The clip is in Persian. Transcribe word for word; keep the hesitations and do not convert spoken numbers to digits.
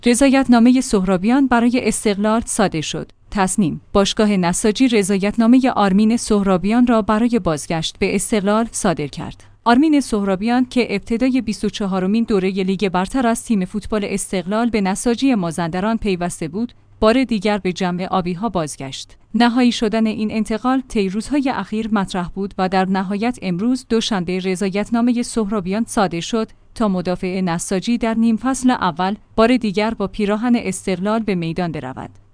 رضایتنامه سهرابیان برای استقلال صادر شد. تصمیم: باشگاه نساجی رضایتنامه آرمین سهرابیان را برای بازگشت به استقلال صادر کرد. آرمین سهرابیان که ابتدای بیست و چهارمین دوره لیگ برتر از تیم فوتبال استقلال به نساجی مازندران پیوسته بود، بار دیگر به جمع آبی‌ها بازگشت. نهایی شدن این انتقال طی روزهای اخیر مطرح بود و در نهایت امروز دوشنبه رضایتنامه سهرابیان صادر شد تا مدافع نساجی در نیم فصل اول بار دیگر با پیراهن استقلال به میدان برود.